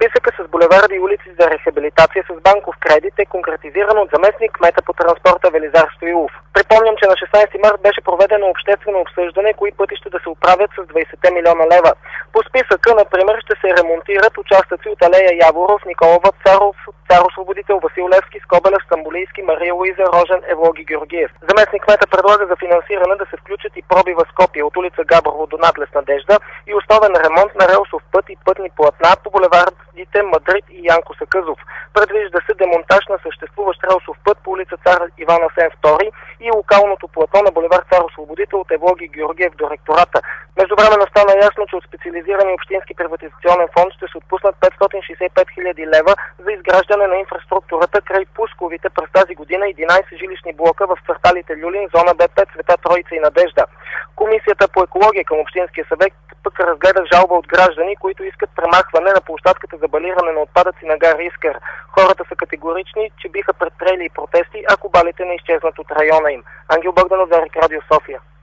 Списъка с булеварди и улици за рехабилитация с банков кредит е конкретизиран от заместник кмета по транспорта Велизар Стоилов. Припомням, че на 16 март беше проведено обществено обсъждане, кои пътища да се оправят с 20 милиона лева. По списъка, например, ще се ремонтират участъци от алея Яворов, Никола Вапцаров, Цар-Освободител, Васил Левски, Скобелев, Стамбулийски, Мария Луиза, Рожен, Евлоги Георгиев. Заместник кмета предлага за финансиране да се включат и пробива Скопие от улица Габрово до надлез Надежда и основен ремонт на релсов път и пътни платна по булевардите Мадрид и Янко Сакъзов. Предвижда се демонтаж на съществуващ релсов път по улица Цар Иван Асен II и локалното платно на булевард Цар-Освободител от Евлоги Георгиев до ректората. Междувременно стана ясно, че от специализирани общински приватизационен фонд ще се отпуснат 565 хиляди лева за изграждане на инфраструктурата край пусковите през тази година 11 жилищни блока в кварталите Люлин, зона Б5, Света Троица и Надежда. Комисията по екология към Общинския съвет пък разгледа жалба от граждани, които искат премахване на площадката за балиране на отпадъци на гара Искър. Хората са категорични, че биха предприели протести, ако балите не изчезнат от района им. Ангел Богданов, Дарик, Радио София.